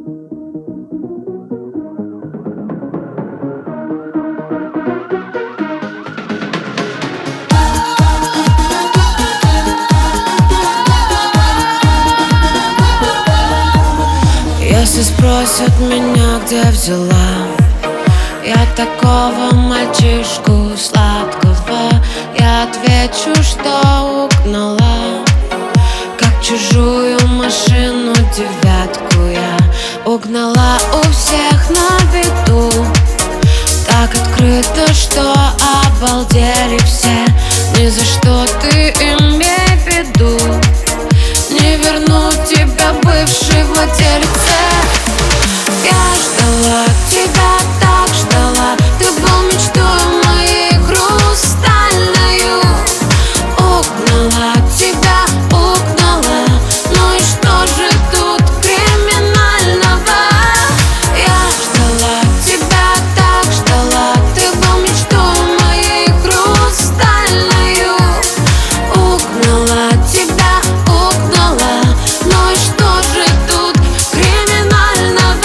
Если спросят меня, где взяла я такого мальчишку сладкого, я отвечу, что угнала. Как чужую машину девятку я угнала у всех на виду. Так открыто, что обалдели все. Ни за что ты имей в виду, не верну тебя, бывший владелице. Я ждала тебя, так ждала. Ты был мечтой моей хрустальною. Угнала тебя, угнала. Ну и что же тут криминального? Я ждала тебя, так ждала. Ты был мечтой моей хрустальною. Угнала тебя, угнала. Ну и что же тут криминального?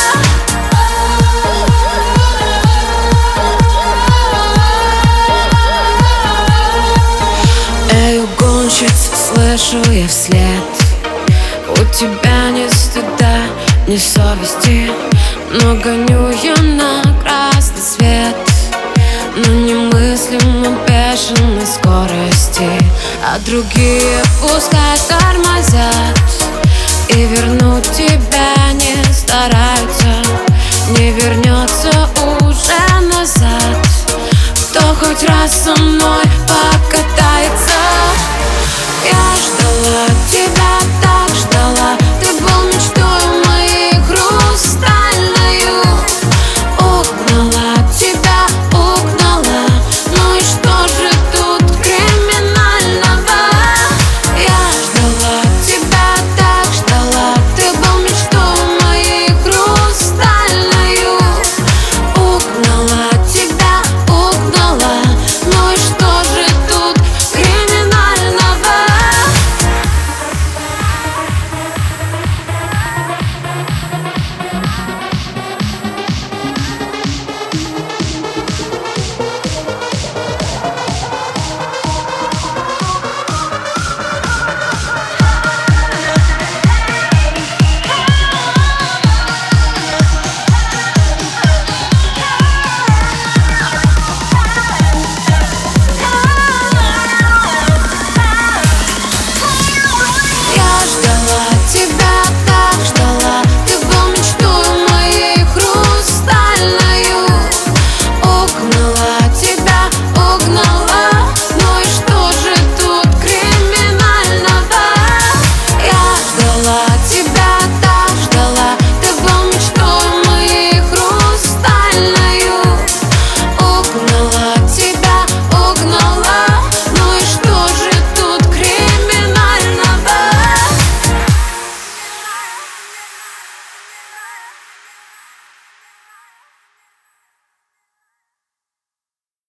Эй, угонщица, слышу я вслед. У тебя ни стыда, ни совести, но гоню я на красный свет на немыслимо бешеной скорости. А другие пускай тормозят, и вернуть тебя